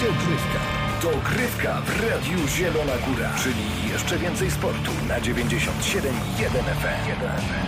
Dogrywka w Radiu Zielona Góra, czyli jeszcze więcej sportu na 97,1 FM.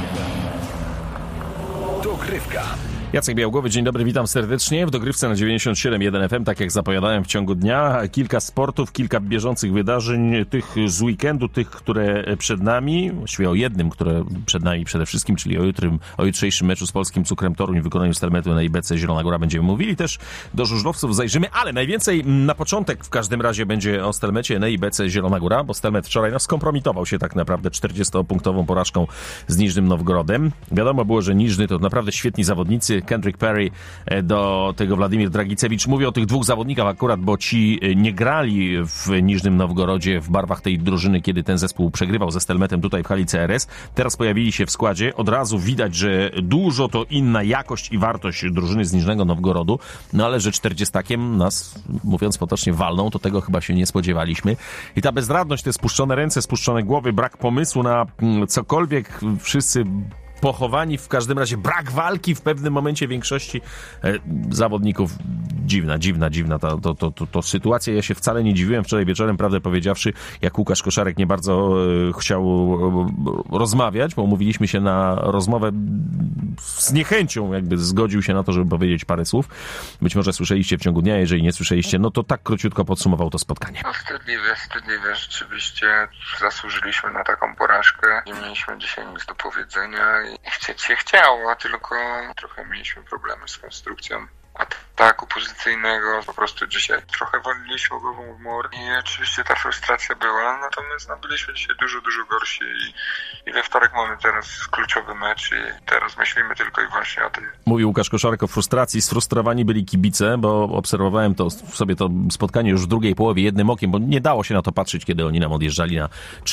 Dogrywka. Jacek Białgłowy, dzień dobry, witam serdecznie w Dogrywce na 97,1 FM. Tak jak zapowiadałem w ciągu dnia, kilka sportów, kilka bieżących wydarzeń, tych z weekendu, tych, które przed nami, właściwie o jednym, które przed nami przede wszystkim, czyli o jutrzejszym meczu z Polskim Cukrem Toruń w wykonaniu Stelmetu na IBC Zielona Góra będziemy mówili. Też do żużlowców zajrzymy, ale najwięcej na początek w każdym razie będzie o Stelmecie na IBC Zielona Góra, bo Stelmet wczoraj skompromitował się tak naprawdę 40-punktową porażką z Niżnym Nowgorodem. Wiadomo było, że Niżny to naprawdę świetni zawodnicy, Kendrick Perry, do tego Władimir Dragicewicz. Mówię o tych dwóch zawodnikach akurat, bo ci nie grali w Niżnym Nowgorodzie w barwach tej drużyny, kiedy ten zespół przegrywał ze Stelmetem tutaj w hali CRS. Teraz pojawili się w składzie. Od razu widać, że dużo to inna jakość i wartość drużyny z Niżnego Nowgorodu, no ale że 40-kiem nas, mówiąc potocznie, walną, to tego chyba się nie spodziewaliśmy. I ta bezradność, te spuszczone ręce, spuszczone głowy, brak pomysłu na cokolwiek, wszyscy pochowani, w każdym razie brak walki w pewnym momencie większości zawodników. Dziwna to sytuacja. Ja się wcale nie dziwiłem wczoraj wieczorem, prawdę powiedziawszy, jak Łukasz Koszarek nie bardzo chciał rozmawiać, bo umówiliśmy się na rozmowę z niechęcią, jakby zgodził się na to, żeby powiedzieć parę słów. Być może słyszeliście w ciągu dnia, jeżeli nie słyszeliście, no to tak króciutko podsumował to spotkanie. No wstydliwe, rzeczywiście zasłużyliśmy na taką porażkę. Nie mieliśmy dzisiaj nic do powiedzenia i chcieć się chciało, tylko trochę mieliśmy problemy z konstrukcją ataku pozycyjnego. Po prostu dzisiaj trochę waliliśmy głową w mur i oczywiście ta frustracja była, natomiast byliśmy dzisiaj dużo gorsi i we wtorek mamy teraz kluczowy mecz i teraz myślimy tylko i wyłącznie o tym. Mówił Łukasz Koszarek o frustracji. Sfrustrowani byli kibice, bo obserwowałem sobie to spotkanie już w drugiej połowie jednym okiem, bo nie dało się na to patrzeć, kiedy oni nam odjeżdżali na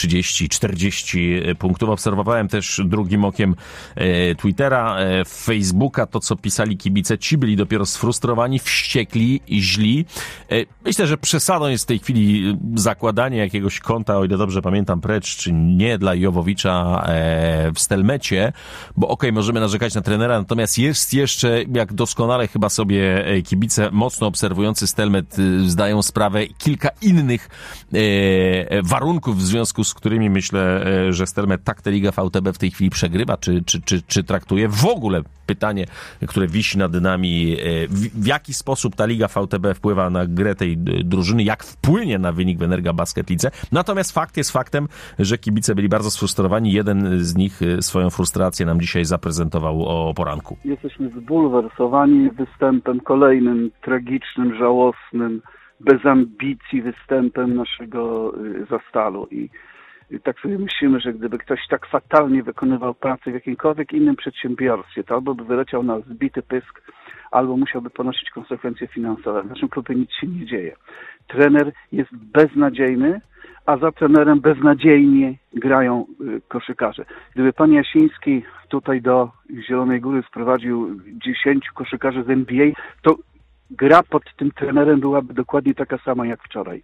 30-40 punktów. Obserwowałem też drugim okiem Twittera, Facebooka, to co pisali kibice. Ci byli dopiero sfrustrowani, wściekli i źli. Myślę, że przesadą jest w tej chwili zakładanie jakiegoś konta, o ile dobrze pamiętam, precz czy nie dla Jowowicza w Stelmecie, bo okej, możemy narzekać na trenera, natomiast jest jeszcze, jak doskonale chyba sobie kibice mocno obserwujący Stelmet zdają sprawę, kilka innych warunków, w związku z którymi myślę, że Stelmet tak tę ligę VTB w tej chwili przegrywa, czy traktuje. W ogóle pytanie, które wisi nad nami, w jaki sposób ta Liga VTB wpływa na grę tej drużyny, jak wpłynie na wynik w Energa Basket Lidze. Natomiast fakt jest faktem, że kibice byli bardzo sfrustrowani. Jeden z nich swoją frustrację nam dzisiaj zaprezentował o poranku. Jesteśmy zbulwersowani występem kolejnym, tragicznym, żałosnym, bez ambicji występem naszego Zastalu. I tak sobie myślimy, że gdyby ktoś tak fatalnie wykonywał pracę w jakimkolwiek innym przedsiębiorstwie, to albo by wyleciał na zbity pysk, albo musiałby ponosić konsekwencje finansowe. W naszym klubie nic się nie dzieje. Trener jest beznadziejny, a za trenerem beznadziejnie grają koszykarze. Gdyby pan Jasiński tutaj do Zielonej Góry sprowadził 10 koszykarzy z NBA, to gra pod tym trenerem byłaby dokładnie taka sama jak wczoraj.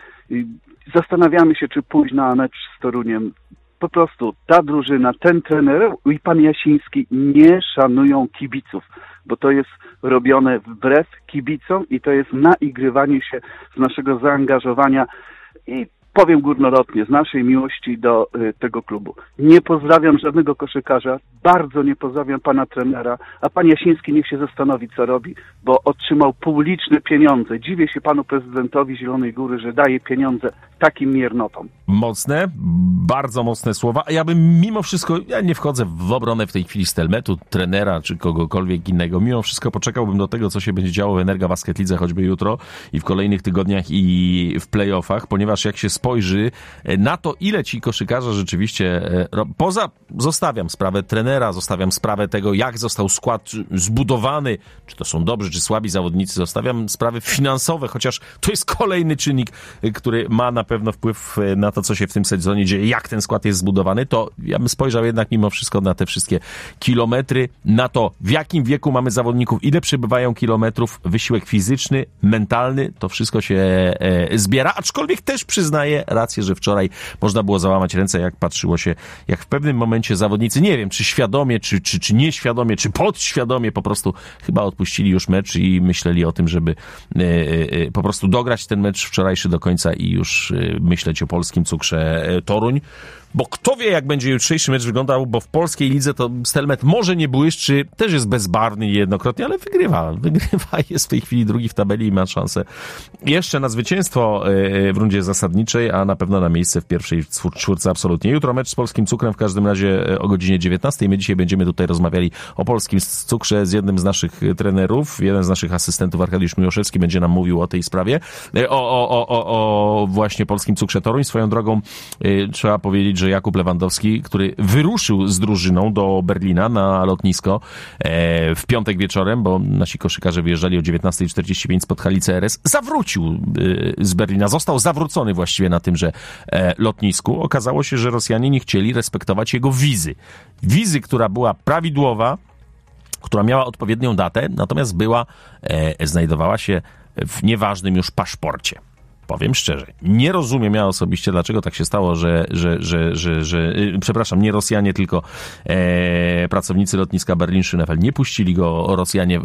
Zastanawiamy się, czy pójść na mecz z Toruniem. Po prostu ta drużyna, ten trener i pan Jasiński nie szanują kibiców, bo to jest robione wbrew kibicom i to jest naigrywanie się z naszego zaangażowania i powiem górnolotnie, z naszej miłości do tego klubu. Nie pozdrawiam żadnego koszykarza, bardzo nie pozdrawiam pana trenera, a pan Jasiński niech się zastanowi, co robi, bo otrzymał publiczne pieniądze. Dziwię się panu prezydentowi Zielonej Góry, że daje pieniądze takim miernotom. Mocne, bardzo mocne słowa. A ja bym mimo wszystko, ja nie wchodzę w obronę w tej chwili Stelmetu, trenera czy kogokolwiek innego. Mimo wszystko poczekałbym do tego, co się będzie działo w Energa Basket Lidze, choćby jutro i w kolejnych tygodniach i w play-offach, ponieważ jak się spojrzy na to, ile ci koszykarze rzeczywiście, zostawiam sprawę trenera, zostawiam sprawę tego, jak został skład zbudowany, czy to są dobrzy, czy słabi zawodnicy, zostawiam sprawy finansowe, chociaż to jest kolejny czynnik, który ma na pewno wpływ na to, co się w tym sezonie dzieje, jak ten skład jest zbudowany, to ja bym spojrzał jednak mimo wszystko na te wszystkie kilometry, na to, w jakim wieku mamy zawodników, ile przebywają kilometrów, wysiłek fizyczny, mentalny, to wszystko się zbiera, aczkolwiek też przyznaję, daję rację, że wczoraj można było załamać ręce, jak patrzyło się, jak w pewnym momencie zawodnicy, nie wiem, czy świadomie, czy nieświadomie, czy podświadomie po prostu chyba odpuścili już mecz i myśleli o tym, żeby po prostu dograć ten mecz wczorajszy do końca i już myśleć o polskim cukrze Toruń. Bo kto wie, jak będzie jutrzejszy mecz wyglądał, bo w polskiej lidze to Stelmet może nie błyszczy, też jest bezbarwny niejednokrotnie, ale wygrywa, jest w tej chwili drugi w tabeli i ma szansę jeszcze na zwycięstwo w rundzie zasadniczej, a na pewno na miejsce w pierwszej czwórce absolutnie. Jutro mecz z polskim cukrem, w każdym razie o godzinie 19. My dzisiaj będziemy tutaj rozmawiali o polskim cukrze z jednym z naszych trenerów, jeden z naszych asystentów, Arkadiusz Miłoszewski, będzie nam mówił o tej sprawie, o właśnie polskim cukrze Toruń. Swoją drogą trzeba powiedzieć, że Jakub Lewandowski, który wyruszył z drużyną do Berlina na lotnisko w piątek wieczorem, bo nasi koszykarze wyjeżdżali o 19:45 spod hali CRS, zawrócił z Berlina, został zawrócony właściwie na tymże lotnisku. Okazało się, że Rosjanie nie chcieli respektować jego wizy. Wizy, która była prawidłowa, która miała odpowiednią datę, natomiast znajdowała się w nieważnym już paszporcie. Powiem szczerze, nie rozumiem ja osobiście, dlaczego tak się stało, że przepraszam, nie Rosjanie, tylko pracownicy lotniska Berlin-Schönefeld. Nie puścili go Rosjanie,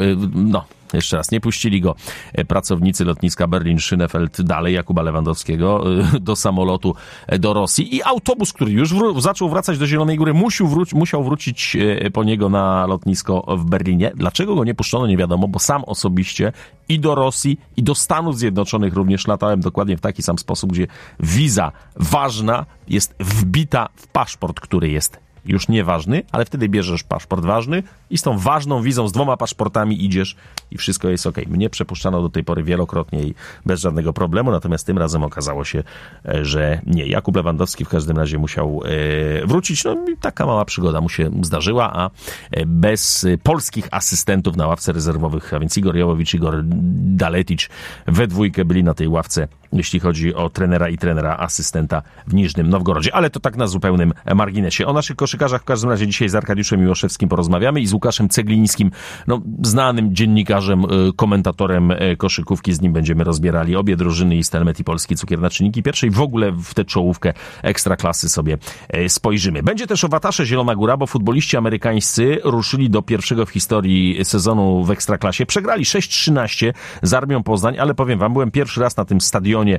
nie puścili go pracownicy lotniska Berlin-Schönefeld dalej, Jakuba Lewandowskiego, do samolotu do Rosji i autobus, który już zaczął wracać do Zielonej Góry, musiał wrócić po niego na lotnisko w Berlinie. Dlaczego go nie puszczono, nie wiadomo, bo sam osobiście i do Rosji, i do Stanów Zjednoczonych również latałem dokładnie w taki sam sposób, gdzie wiza ważna jest wbita w paszport, który jest już nieważny, ale wtedy bierzesz paszport ważny i z tą ważną wizą, z 2 paszportami idziesz i wszystko jest okej. Mnie przepuszczano do tej pory wielokrotnie i bez żadnego problemu, natomiast tym razem okazało się, że nie. Jakub Lewandowski w każdym razie musiał wrócić. No i taka mała przygoda mu się zdarzyła, a bez polskich asystentów na ławce rezerwowych, a więc Igor Jałowicz, Igor Daletic we dwójkę byli na tej ławce, jeśli chodzi o trenera i trenera asystenta w Niżnym Nowgorodzie. Ale to tak na zupełnym marginesie. O naszych koszykarzach w każdym razie dzisiaj z Arkadiuszem Miłoszewskim porozmawiamy i z Łukaszem Ceglińskim, znanym dziennikarzem, komentatorem koszykówki. Z nim będziemy rozbierali obie drużyny, i Stelmet, i polski cukier na czynniki pierwszej. W ogóle w tę czołówkę ekstraklasy sobie spojrzymy. Będzie też o Watasze Zielona Góra, bo futboliści amerykańscy ruszyli do pierwszego w historii sezonu w ekstraklasie. Przegrali 6-13 z Armią Poznań, ale powiem wam, byłem pierwszy raz na tym stadionie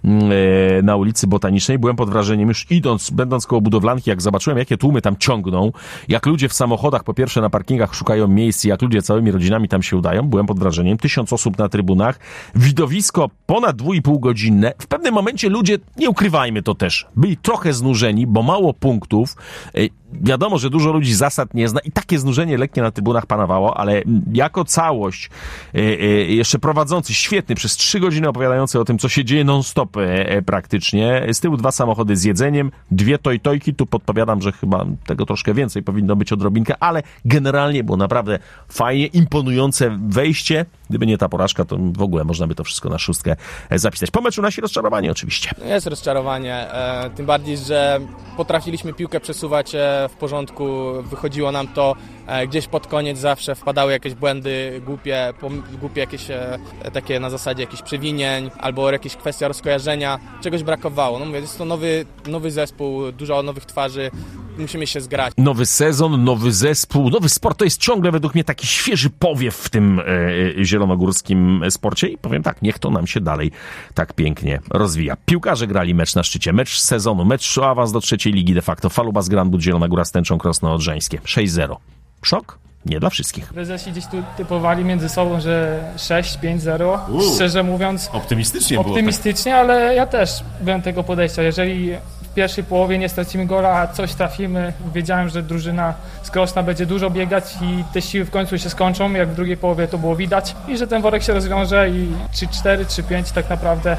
na ulicy Botanicznej. Byłem pod wrażeniem już będąc koło budowlanki, jak zobaczyłem, jakie tłumy tam ciągną, jak ludzie w samochodach po pierwsze na parkingach szukają miejsc, jak ludzie całymi rodzinami tam się udają. Byłem pod wrażeniem. 1000 osób na trybunach. Widowisko ponad 2,5 godzinne. W pewnym momencie ludzie, nie ukrywajmy to też, byli trochę znużeni, bo mało punktów. Wiadomo, że dużo ludzi zasad nie zna i takie znużenie lekkie na trybunach panowało, ale jako całość jeszcze prowadzący, świetny, przez 3 godziny opowiadający o tym, co się dzieje non-stop praktycznie. Z tyłu 2 samochody z jedzeniem, 2 tojtojki. Tu podpowiadam, że chyba tego troszkę więcej powinno być odrobinkę, ale generalnie było naprawdę fajnie, imponujące wejście. Gdyby nie ta porażka, to w ogóle można by to wszystko na 6 zapisać. Po meczu nasi rozczarowanie oczywiście. Jest rozczarowanie, tym bardziej, że potrafiliśmy piłkę przesuwać w porządku, wychodziło nam to gdzieś pod koniec, zawsze wpadały jakieś błędy głupie jakieś takie na zasadzie jakichś przewinień albo jakieś kwestia rozkojarzenia, czegoś brakowało. No mówię, jest to nowy zespół, dużo nowych twarzy, musimy się zgrać. Nowy sezon, nowy zespół, nowy sport, to jest ciągle według mnie taki świeży powiew w tym zielonogórskim sporcie i powiem tak, niech to nam się dalej tak pięknie rozwija. Piłkarze grali mecz na szczycie, mecz sezonu, mecz o awans do 3. ligi de facto, Falubas Grand Bud Zielona Góra z Tęczą Krosno-Odrzańskie, 6-0. Szok? Nie dla wszystkich. Prezesi gdzieś tu typowali między sobą, że 6-5-0. Szczerze mówiąc, optymistycznie, ale ja też byłem tego podejścia. Jeżeli w pierwszej połowie nie stracimy gola, a coś trafimy, wiedziałem, że drużyna z Krosna będzie dużo biegać i te siły w końcu się skończą, jak w drugiej połowie to było widać i że ten worek się rozwiąże i 3-4, 3-5 tak naprawdę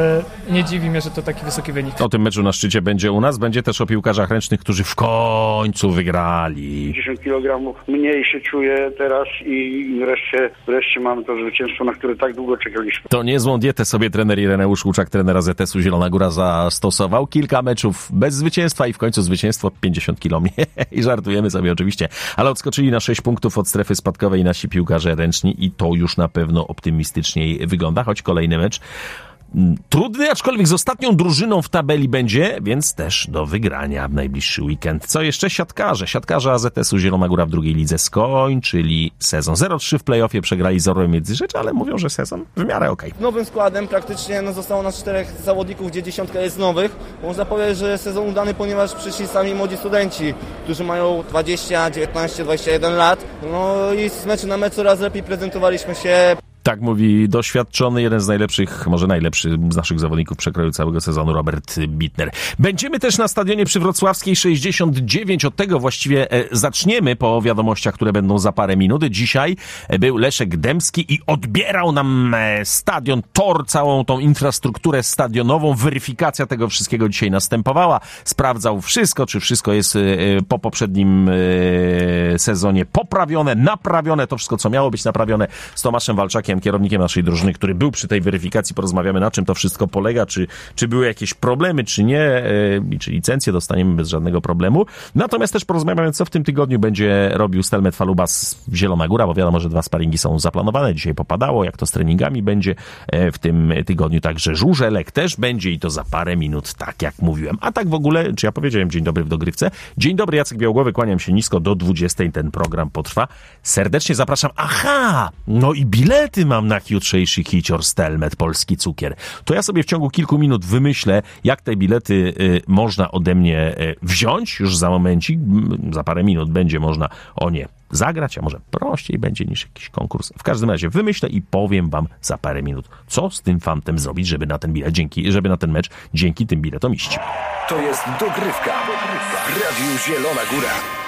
nie dziwi mnie, że to taki wysoki wynik. O tym meczu na szczycie będzie u nas, będzie też o piłkarzach ręcznych, którzy w końcu wygrali. 10 kg mniej się czuję teraz i wreszcie mamy to zwycięstwo, na które tak długo czekaliśmy. To niezłą dietę sobie trener Ireneusz Łuczak, trenera ZS-u Zielona Góra, zastosował. Kilka meczów bez zwycięstwa i w końcu zwycięstwo 50 kg. I żartujemy sobie oczywiście, ale odskoczyli na 6 punktów od strefy spadkowej nasi piłkarze ręczni i to już na pewno optymistycznie wygląda, choć kolejny mecz trudny, aczkolwiek z ostatnią drużyną w tabeli będzie, więc też do wygrania w najbliższy weekend. Co jeszcze? Siatkarze AZS-u Zielona Góra w drugiej lidze skończyli sezon. 0-3 w play-offie, przegrali z Orłem Międzyrzecz, ale mówią, że sezon w miarę okej. Nowym składem praktycznie zostało nas 4 zawodników, gdzie 10 jest nowych. Można powiedzieć, że sezon udany, ponieważ przyszli sami młodzi studenci, którzy mają 20, 19, 21 lat. No i z meczu na mecz coraz lepiej prezentowaliśmy się. Tak mówi doświadczony, jeden z najlepszych, może najlepszy z naszych zawodników przekroju całego sezonu, Robert Bittner. Będziemy też na stadionie przy Wrocławskiej 69. Od tego właściwie zaczniemy po wiadomościach, które będą za parę minut. Dzisiaj był Leszek Dębski i odbierał nam stadion, tor, całą tą infrastrukturę stadionową. Weryfikacja tego wszystkiego dzisiaj następowała. Sprawdzał wszystko, czy wszystko jest po poprzednim sezonie poprawione, naprawione, to wszystko, co miało być naprawione. Z Tomaszem Walczakiem, kierownikiem naszej drużyny, który był przy tej weryfikacji, porozmawiamy, na czym to wszystko polega, czy były jakieś problemy, czy nie, czy licencję dostaniemy bez żadnego problemu. Natomiast też porozmawiamy, co w tym tygodniu będzie robił Stelmet Falubas Zielona Góra, bo wiadomo, że 2 sparingi są zaplanowane, dzisiaj popadało, jak to z treningami będzie w tym tygodniu, także Żużelek też będzie i to za parę minut, tak jak mówiłem. A tak w ogóle, czy ja powiedziałem dzień dobry w dogrywce? Dzień dobry, Jacek Białgłowy, kłaniam się nisko, do 20 ten program potrwa. Serdecznie zapraszam. Aha! No i bilety mam na jutrzejszy hicior Stelmet, polski cukier. To ja sobie w ciągu kilku minut wymyślę, jak te bilety można ode mnie wziąć. Już za momencik, za parę minut będzie można o nie zagrać, a może prościej będzie niż jakiś konkurs. W każdym razie wymyślę i powiem wam za parę minut, co z tym fantem zrobić, żeby na ten bilet, żeby na ten mecz dzięki tym biletom iść. To jest dogrywka w Radiu Zielona Góra.